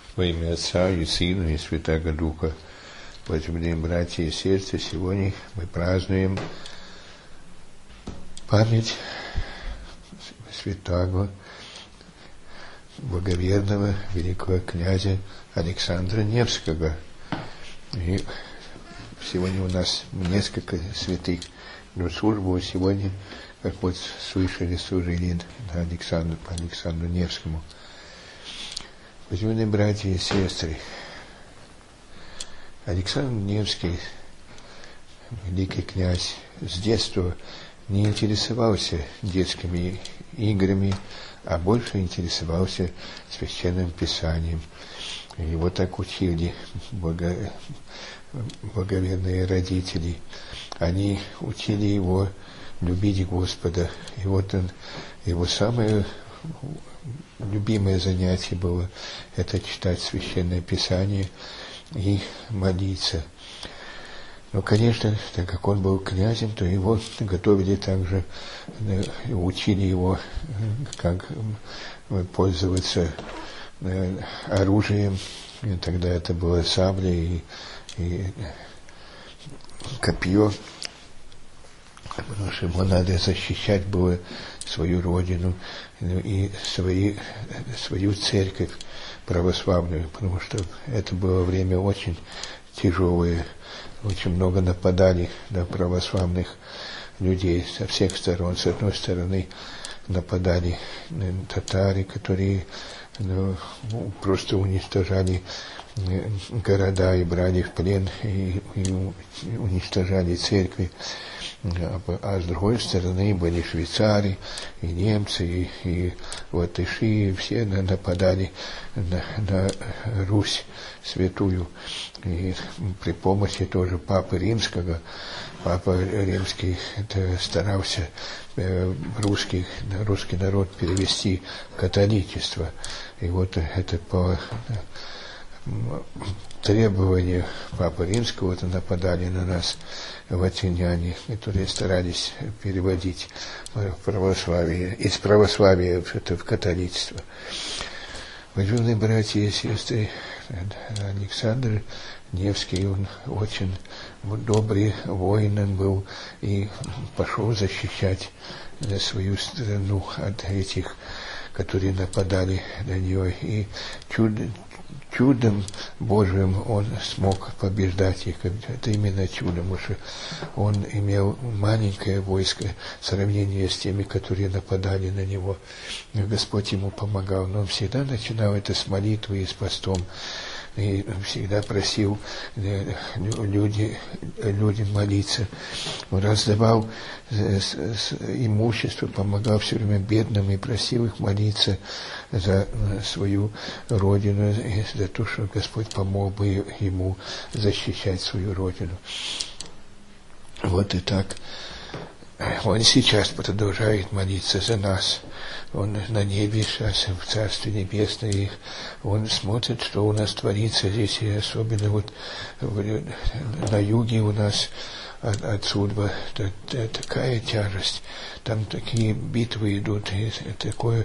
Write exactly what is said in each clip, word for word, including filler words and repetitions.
Во имя Отца и Сына и Святаго Духа. Возлюбленные братья и сестры, сегодня мы празднуем память святаго, благоверного великого князя Александра Невского. И сегодня у нас несколько святых, но службу сегодня, как вот слышали, служили Александру, по Александру Невскому. Возлюбленные братья и сестры, Александр Невский, великий князь, с детства не интересовался детскими играми, а больше интересовался священным писанием. Его так учили благо, благоверные родители. Они учили его любить Господа. И вот он, его самое любимое занятие было это читать священное писание и молиться. Но, конечно, так как он был князем, то его готовили также, учили его, как пользоваться оружием. И тогда это было сабля и, и копье, потому что ему надо защищать было свою родину и свои, свою церковь православную, потому что это было время очень тяжелое, очень много нападали на православных людей со всех сторон. С одной стороны нападали татары, которые ну, просто уничтожали города и брали в плен и, и уничтожали церкви. А с другой стороны были швейцары, и немцы, и, и латыши, и все нападали на, на Русь святую. И при помощи тоже Папы Римского, Папа Римский это старался э, русский, русский народ перевести в католичество. И вот это по требованию Папы Римского это нападали на нас латиняне, которые старались переводить православие, из православия это в католичество. Уважаемые братья и сестры, Александр Невский, он очень добрый воин он был и пошел защищать свою страну от этих, которые нападали на нее, и чудо чудом Божьим он смог побеждать их. Это именно чудо, потому что он имел маленькое войско в сравнении с теми, которые нападали на него. И Господь ему помогал, но он всегда начинал это с молитвы и с постом. И всегда просил люди, людям молиться. Он раздавал имущество, помогал все время бедным и просил их молиться за свою родину и за то, что Господь помог бы ему защищать свою родину. Вот и так. Он сейчас продолжает молиться за нас. Он на небе сейчас, в Царстве Небесном, и он смотрит, что у нас творится здесь, и особенно вот на юге у нас отсюда такая тяжесть, там такие битвы идут, и такое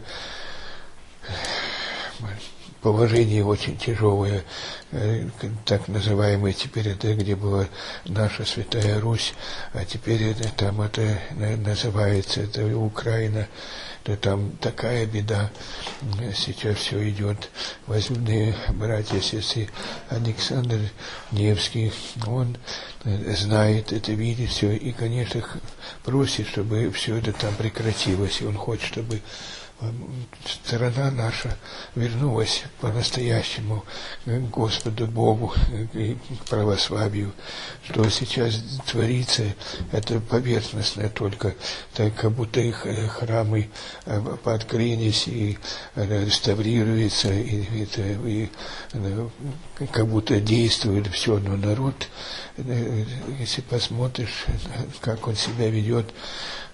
положение очень тяжелое, так называемое теперь это, где была наша Святая Русь, а теперь это, там это называется, это Украина, то там такая беда, сейчас все идет. Возлюбленные братья и сестры, Александр Невский, он знает это, видит все, и, конечно, просит, чтобы все это там прекратилось, и он хочет, чтобы страна наша вернулась по-настоящему к Господу Богу и к православию. Что сейчас творится, это поверхностное только, так как будто их храмы пооткрылись и реставрируются, и, это, и как будто действует все, но народ, если посмотришь, как он себя ведет,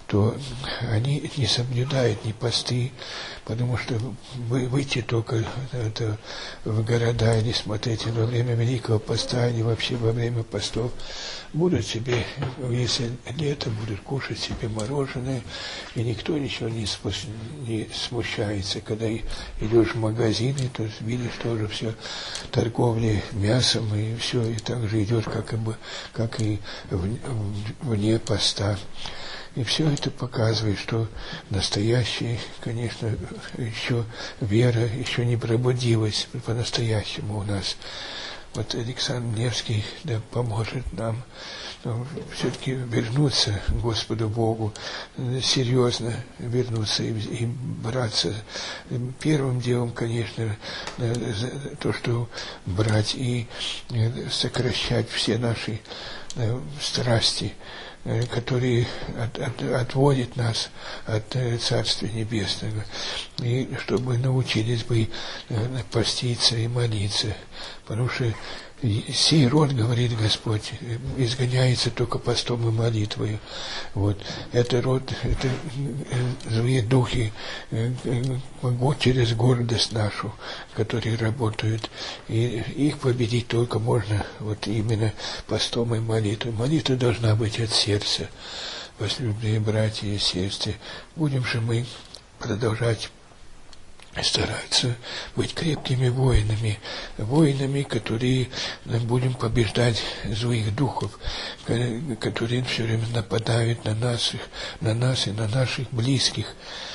то они не соблюдают ни посты, потому что вы, выйти только это, в города или смотреть во время Великого Поста, или вообще во время постов, будут себе, если лето, будут кушать себе мороженое, и никто ничего не, спу, не смущается. Когда идешь в магазины, то видишь тоже все торговля мясом, и все, и так же идет, как и, как и вне поста. И все это показывает, что настоящая, конечно, еще вера еще не пробудилась по-настоящему у нас. Вот Александр Невский, да, поможет нам, ну, все-таки вернуться к Господу Богу, серьезно вернуться и, и браться. Первым делом, конечно, то, что брать и сокращать все наши страсти, которые от, от, отводят нас от Царства Небесного, и чтобы научились бы поститься и молиться, потому что сей род, говорит Господь, изгоняется только постом и молитвой. Вот. Это род, это злые духи через гордость нашу, которые работают. И их победить только можно вот именно постом и молитвой. Молитва должна быть от сердца. Возлюбленные братья и сестры, будем же мы продолжать стараться быть крепкими воинами, воинами, которые будем побеждать злых духов, которые все время нападают на нас, на нас и на наших близких.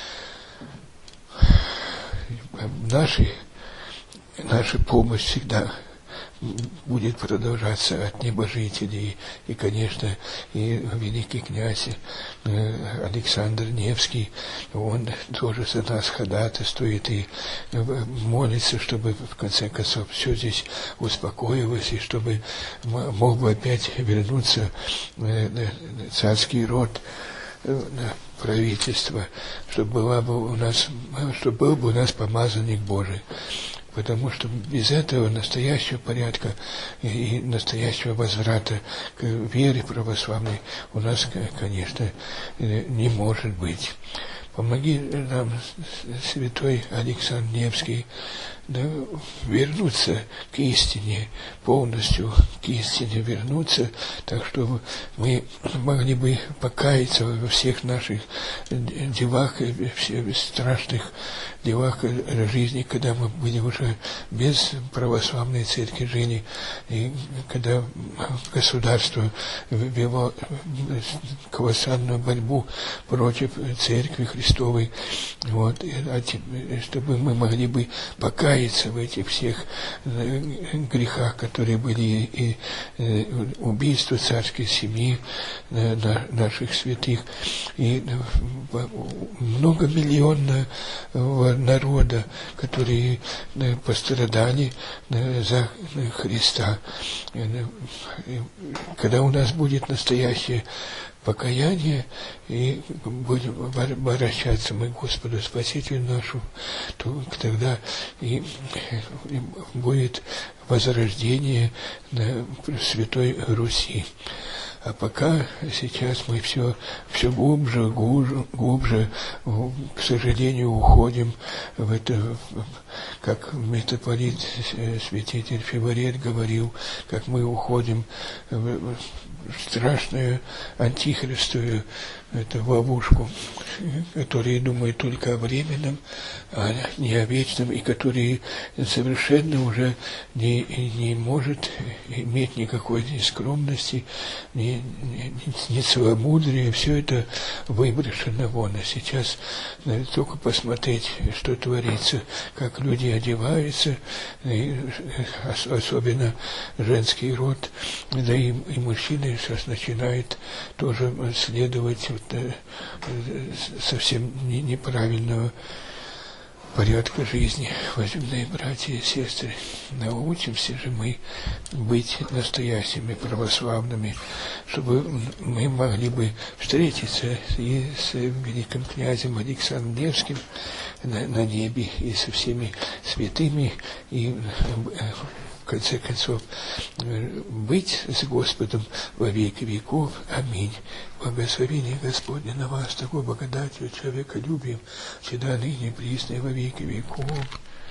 Наши, наша помощь всегда будет продолжаться от небожителей. И, конечно, и великий князь Александр Невский, он тоже за нас ходатайствует и молится, чтобы в конце концов все здесь успокоилось, и чтобы мог бы опять вернуться царский род, правительство, чтобы была бы у нас, чтобы был бы у нас помазанник Божий. Потому что без этого настоящего порядка и настоящего возврата к вере православной у нас, конечно, не может быть. Помоги нам, святой Александр Невский, да, вернуться к истине, полностью к истине вернуться, так чтобы мы могли бы покаяться во всех наших делах, всех страшных делах жизни, когда мы были уже без православной церкви жили, и когда государство вело колоссальную борьбу против церкви Христовой, вот, чтобы мы могли бы покаяться в этих всех грехах, которые были, и убийство царской семьи наших святых, и многомиллионного народа, которые пострадали за Христа. Когда у нас будет настоящее покаяние, и будем обращаться мы к Господу Спасителю нашу, то тогда и, и будет возрождение на Святой Руси. А пока сейчас мы все, все глубже, глубже, глубже, к сожалению, уходим в это, как митрополит святитель Филарет говорил, как мы уходим в страшную антихристовую эту ловушку, которые думают только о временном, а не о вечном, и которые совершенно уже не, не может иметь никакой ни скромности, ни, ни, ни целомудрия, все это выброшено вон. А сейчас надо только посмотреть, что творится, как люди одеваются, и особенно женский род, да и, и мужчины сейчас начинают тоже следовать вот, совсем неправильного порядка жизни. Возлюбленные братья и сестры, научимся же мы быть настоящими православными, чтобы мы могли бы встретиться и с великим князем Александром Невским на, на небе, и со всеми святыми, и конце концов, быть с Господом во веки веков. Аминь. Благословение Господне на вас, такой благодатью, человеколюбием, всегда ныне, присно и во веки веков.